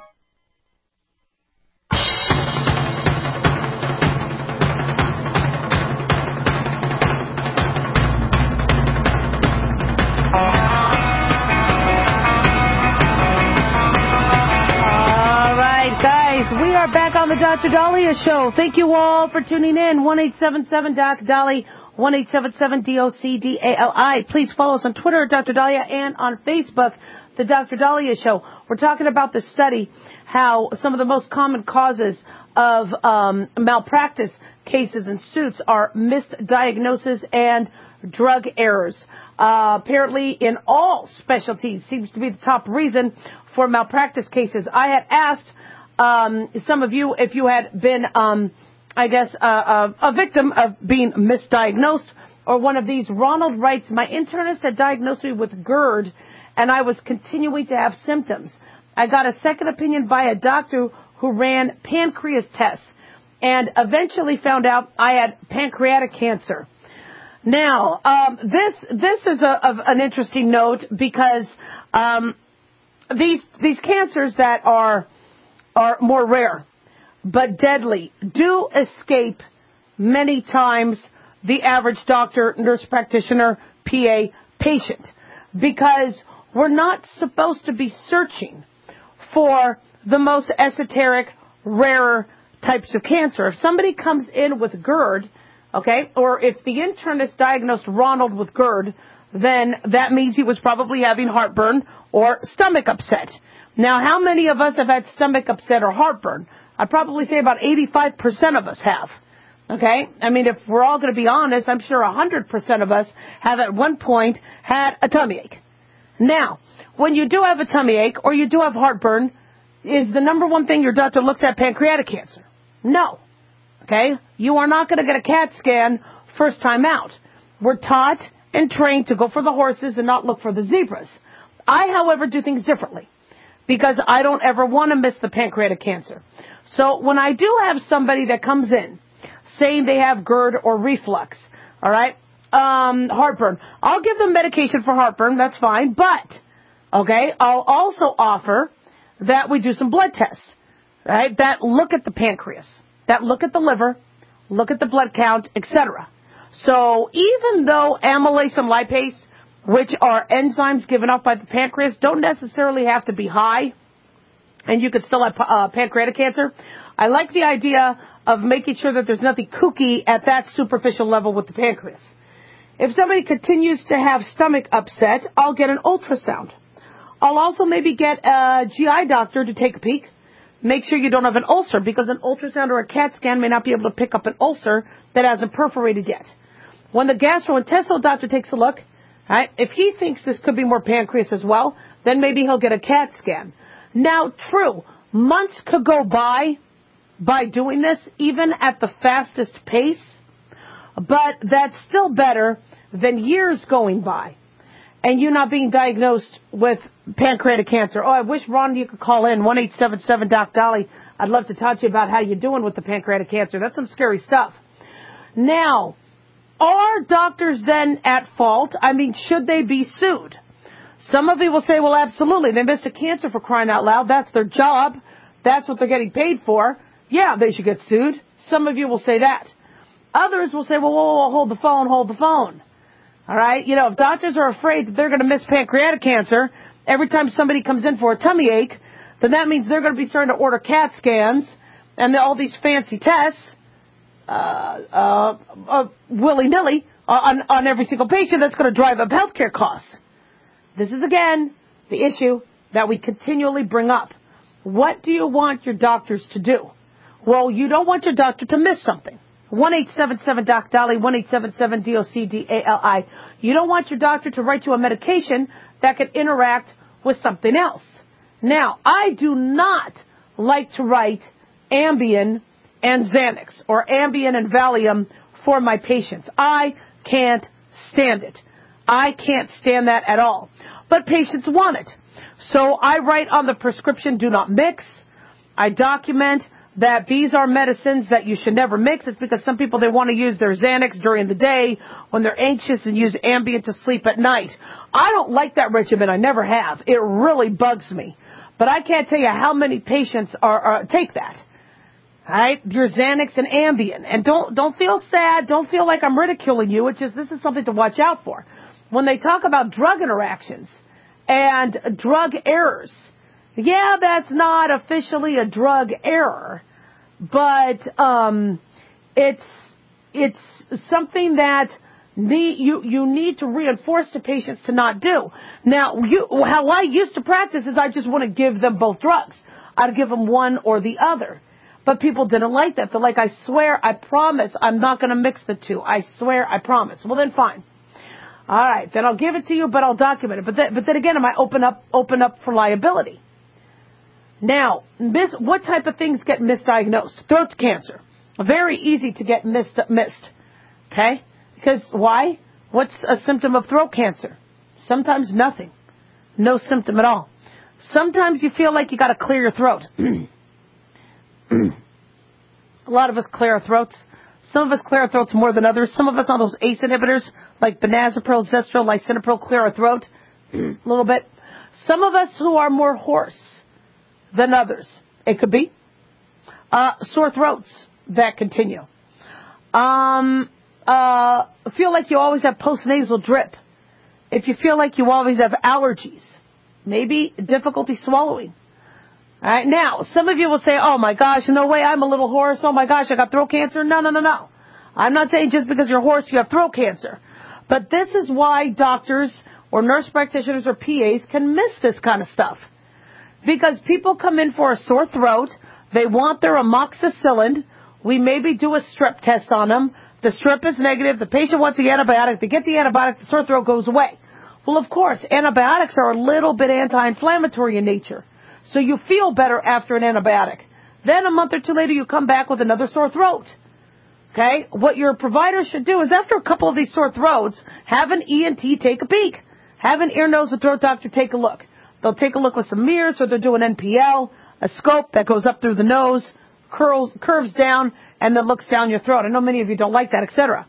C: We are back on the Doctor Dahlia Show. Thank you all for tuning in. one eight seven seven Doc Dolly, one eight seven seven D O C D A L I. Please follow us on Twitter at Doctor Dahlia and on Facebook, the Doctor Dahlia Show. We're talking about the study, how some of the most common causes of um, malpractice cases and suits are misdiagnosis and drug errors. Uh, apparently, in all specialties, seems to be the top reason for malpractice cases. I had asked Um, some of you, if you had been, um, I guess, uh, uh, a victim of being misdiagnosed or one of these. Ronald writes, my internist had diagnosed me with GERD, and I was continuing to have symptoms. I got a second opinion by a doctor who ran pancreas tests and eventually found out I had pancreatic cancer. Now, um, this this is a, of an interesting note because um, these these cancers that are are more rare, but deadly, do escape many times the average doctor, nurse practitioner, P A patient, because we're not supposed to be searching for the most esoteric, rarer types of cancer. If somebody comes in with GERD, okay, or if the internist diagnosed Ronald with GERD, then that means he was probably having heartburn or stomach upset. Now, how many of us have had stomach upset or heartburn? I'd probably say about eighty-five percent of us have. Okay? I mean, if we're all going to be honest, I'm sure one hundred percent of us have at one point had a tummy ache. Now, when you do have a tummy ache or you do have heartburn, is the number one thing your doctor looks at pancreatic cancer? No. Okay? You are not going to get a CAT scan first time out. We're taught and trained to go for the horses and not look for the zebras. I, however, do things differently because I don't ever want to miss the pancreatic cancer. So when I do have somebody that comes in saying they have GERD or reflux, all right, um, heartburn, I'll give them medication for heartburn. That's fine. But, okay, I'll also offer that we do some blood tests, right, that look at the pancreas, that look at the liver, look at the blood count, et cetera. So even though amylase and lipase, which are enzymes given off by the pancreas, don't necessarily have to be high, and you could still have uh, pancreatic cancer, I like the idea of making sure that there's nothing kooky at that superficial level with the pancreas. If somebody continues to have stomach upset, I'll get an ultrasound. I'll also maybe get a G I doctor to take a peek. Make sure you don't have an ulcer, because an ultrasound or a CAT scan may not be able to pick up an ulcer that hasn't perforated yet. When the gastrointestinal doctor takes a look, right, if he thinks this could be more pancreas as well, then maybe he'll get a CAT scan. Now, true, months could go by by doing this, even at the fastest pace, but that's still better than years going by and you not being diagnosed with pancreatic cancer. Oh, I wish, Ron, you could call in, one eight seven seven Doc Dolly. I'd love to talk to you about how you're doing with the pancreatic cancer. That's some scary stuff. Now, are doctors then at fault? I mean, should they be sued? Some of you will say, well, absolutely. They missed a cancer, for crying out loud. That's their job. That's what they're getting paid for. Yeah, they should get sued. Some of you will say that. Others will say, well, whoa, whoa, hold the phone, hold the phone. All right? You know, if doctors are afraid that they're going to miss pancreatic cancer every time somebody comes in for a tummy ache, then that means they're going to be starting to order CAT scans and all these fancy tests uh, uh, uh, willy-nilly on, on every single patient. That's going to drive up healthcare costs. This is, again, the issue that we continually bring up. What do you want your doctors to do? Well, you don't want your doctor to miss something. one eight seven seven Doc Dolly, one eight seven seven D O C D A L I. You don't want your doctor to write you a medication that could interact with something else. Now, I do not like to write Ambien and Xanax or Ambien and Valium for my patients. I can't stand it. I can't stand that at all. But patients want it. So I write on the prescription, do not mix. I document that these are medicines that you should never mix. It's because some people, they want to use their Xanax during the day when they're anxious and use Ambien to sleep at night. I don't like that regimen. I never have. It really bugs me. But I can't tell you how many patients are, are take that. All right? Your Xanax and Ambien. And don't, don't feel sad. Don't feel like I'm ridiculing you. It's just, this is something to watch out for. When they talk about drug interactions and drug errors, yeah, that's not officially a drug error, but um, it's it's something that need, you you need to reinforce to patients to not do. Now, you, how I used to practice is I just want to give them both drugs. I'd give them one or the other. But people didn't like that. They're like, I swear, I promise, I'm not going to mix the two. I swear, I promise. Well, then fine. All right, then I'll give it to you, but I'll document it. But then, but then again, am I open up open up for liability? Now, mis- what type of things get misdiagnosed? Throat cancer. Very easy to get missed. missed. Okay? Because why? What's a symptom of throat cancer? Sometimes nothing. No symptom at all. Sometimes you feel like you got to clear your throat. A lot of us clear our throats. Some of us clear our throats more than others. Some of us on those A C E inhibitors, like benazepril, zestril, lisinopril, clear our throat a little bit. Some of us who are more hoarse than others. It could be uh, sore throats that continue. Um, uh, feel like you always have postnasal drip. If you feel like you always have allergies, maybe difficulty swallowing. All right, now, some of you will say, oh, my gosh, no way, I'm a little hoarse. Oh, my gosh, I got throat cancer. No, no, no, no. I'm not saying just because you're hoarse you have throat cancer. But this is why doctors or nurse practitioners or P As can miss this kind of stuff. Because people come in for a sore throat. They want their amoxicillin. We maybe do a strep test on them. The strep is negative. The patient wants the antibiotic. They get the antibiotic. The sore throat goes away. Well, of course, antibiotics are a little bit anti-inflammatory in nature. So you feel better after an antibiotic. Then a month or two later, you come back with another sore throat. Okay? What your provider should do is after a couple of these sore throats, have an E N T take a peek. Have an ear, nose, and throat doctor take a look. They'll take a look with some mirrors, or they'll do an N P L, a scope that goes up through the nose, curls, curves down, and then looks down your throat. I know many of you don't like that, et cetera.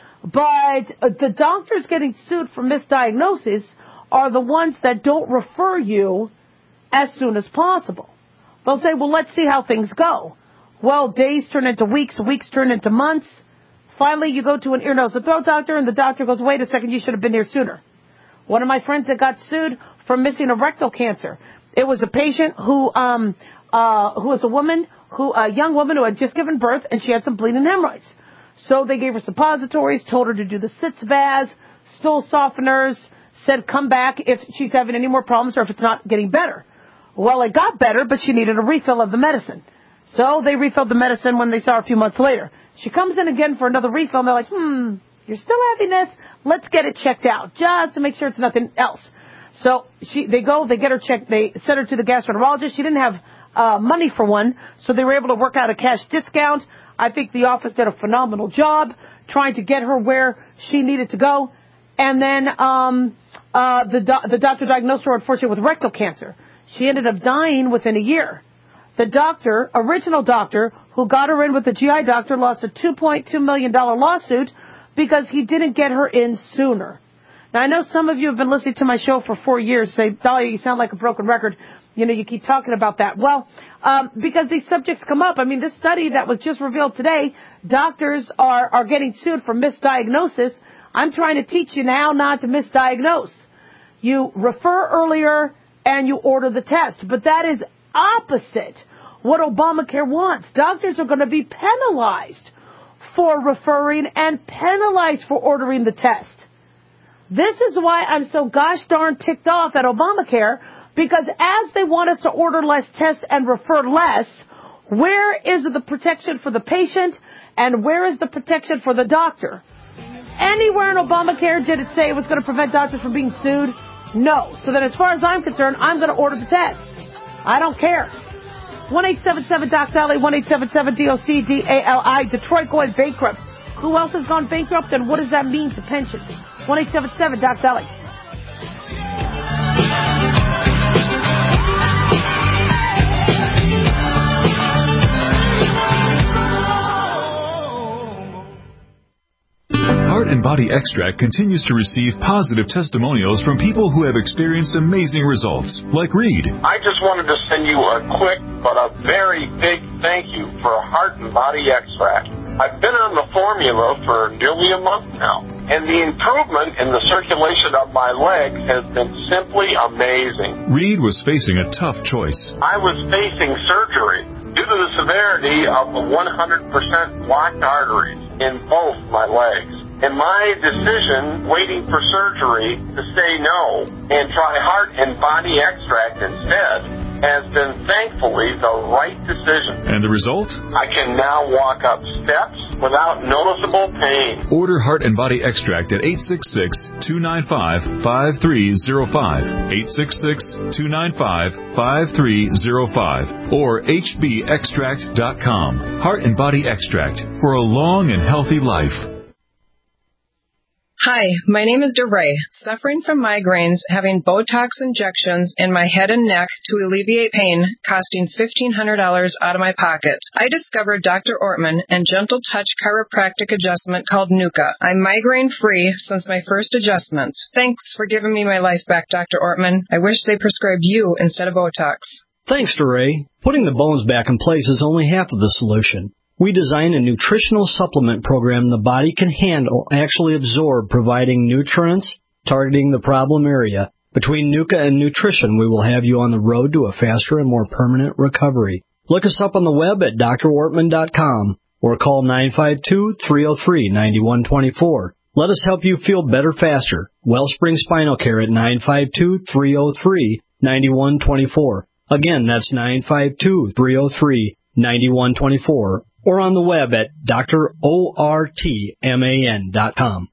C: But the doctors getting sued for misdiagnosis are the ones that don't refer you as soon as possible. They'll say, well, let's see how things go. Well, days turn into weeks, weeks turn into months. Finally, you go to an ear, nose, and throat doctor, and the doctor goes, wait a second, you should have been here sooner. One of my friends that got sued for missing a rectal cancer. It was a patient who, um, uh, who was a woman, who, a young woman who had just given birth, and she had some bleeding hemorrhoids. So they gave her suppositories, told her to do the sitz baths, stool softeners, said come back if she's having any more problems or if it's not getting better. Well, it got better, but she needed a refill of the medicine. So they refilled the medicine when they saw her a few months later. She comes in again for another refill, and they're like, hmm, you're still having this? Let's get it checked out, just to make sure it's nothing else. So she, they go, they get her checked, they sent her to the gastroenterologist. She didn't have uh, money for one, so they were able to work out a cash discount. I think the office did a phenomenal job trying to get her where she needed to go. And then um, uh, the, do- the doctor diagnosed her, unfortunately, with rectal cancer. She ended up dying within a year. The doctor, original doctor, who got her in with the G I doctor, lost a two point two million dollars lawsuit because he didn't get her in sooner. Now, I know some of you have been listening to my show for four years, say, Dahlia, you sound like a broken record. You know, you keep talking about that. Well, um, because these subjects come up. I mean, this study that was just revealed today, doctors are, are getting sued for misdiagnosis. I'm trying to teach you now not to misdiagnose. You refer earlier and you order the test. But that is opposite what Obamacare wants. Doctors are going to be penalized for referring and penalized for ordering the test. This is why I'm so gosh darn ticked off at Obamacare, because as they want us to order less tests and refer less, where is the protection for the patient and where is the protection for the doctor? Anywhere in Obamacare did it say it was going to prevent doctors from being sued? No. So then as far as I'm concerned, I'm going to order the test. I don't care. one eight seven seven D O C D A L I, one eight seven seven D O C D A L I, Detroit going bankrupt. Who else has gone bankrupt and what does that mean to pensions? one eight seven seven D O C D A L I.
H: Heart and Body Extract continues to receive positive testimonials from people who have experienced amazing results, like Reed.
R: I just wanted to send you a quick but a very big thank you for Heart and Body Extract. I've been on the formula for nearly a month now, and the improvement in the circulation of my legs has been simply amazing.
H: Reed was facing a tough choice.
R: I was facing surgery due to the severity of the one hundred percent blocked arteries in both my legs. And my decision, waiting for surgery, to say no and try Heart and Body Extract instead, has been thankfully the right decision.
H: And the result?
R: I can now walk up steps without noticeable pain.
H: Order Heart and Body Extract at eight six six, two nine five, five three zero five, eight six six, two nine five, five three zero five, or H B extract dot com. Heart and Body Extract for a long and healthy life.
S: Hi, my name is DeRay, suffering from migraines, having Botox injections in my head and neck to alleviate pain, costing fifteen hundred dollars out of my pocket. I discovered Doctor Ortman and Gentle Touch chiropractic adjustment called Nuka. I'm migraine-free since my first adjustments. Thanks for giving me my life back, Doctor Ortman. I wish they prescribed you instead of Botox.
T: Thanks, DeRay. Putting the bones back in place is only half of the solution. We designed a nutritional supplement program the body can handle, actually absorb, providing nutrients, targeting the problem area, Between Nuka and nutrition, we will have you on the road to a faster and more permanent recovery. Look us up on the web at D R Ortman dot com or call nine five two, three oh three, nine one two four. Let us help you feel better faster. Wellspring Spinal Care at nine five two, three oh three, nine one two four. Again, that's nine five two, three oh three, nine one two four. Or on the web at D R Ortman dot com.